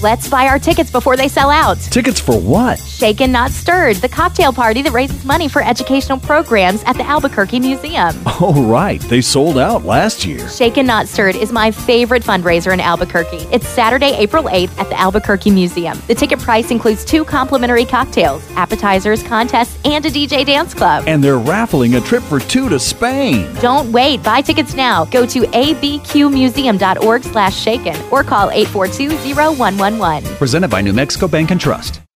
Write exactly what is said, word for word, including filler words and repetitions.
Let's buy our tickets before they sell out. Tickets for what? Shaken Not Stirred, the cocktail party that raises money for educational programs at the Albuquerque Museum. Oh, right. They sold out last year. Shaken Not Stirred is my favorite fundraiser in Albuquerque. It's Saturday, April eighth at the Albuquerque Museum. The ticket price includes two complimentary cocktails, appetizers, contests, and a D J dance club. And they're raffling a trip for two to Spain. Don't wait. Buy tickets now. Go to a b q museum dot org slash shaken or call eight four two, zero one one one. Presented by New Mexico Bank and Trust.